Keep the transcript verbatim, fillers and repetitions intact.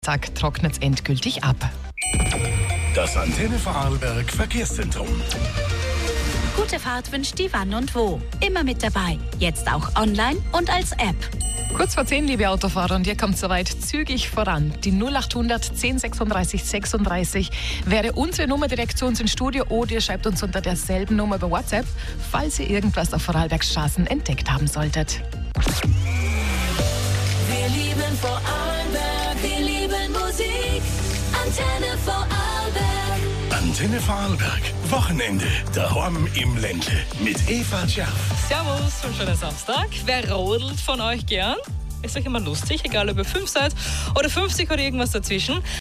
Zack, trocknet es endgültig ab. Das Antenne Vorarlberg Verkehrszentrum. Gute Fahrt wünscht die Wann und Wo. Immer mit dabei. Jetzt auch online und als App. Kurz vor zehn, liebe Autofahrer, und ihr kommt soweit zügig voran. Die null achthundert zehn sechsunddreißig sechsunddreißig wäre unsere Nummer direkt zu uns ins Studio, oder ihr schreibt uns unter derselben Nummer über WhatsApp, falls ihr irgendwas auf Vorarlbergs Straßen entdeckt haben solltet. Wir lieben Vorarlberg, wir lieben Musik. Antenne Vorarlberg. Antenne Vorarlberg. Wochenende. Daheim im Ländle. Mit Eva Schaff. Servus und schönen Samstag. Wer rodelt von euch gern? Ist euch immer lustig, egal ob ihr fünf seid oder fünfzig oder irgendwas dazwischen.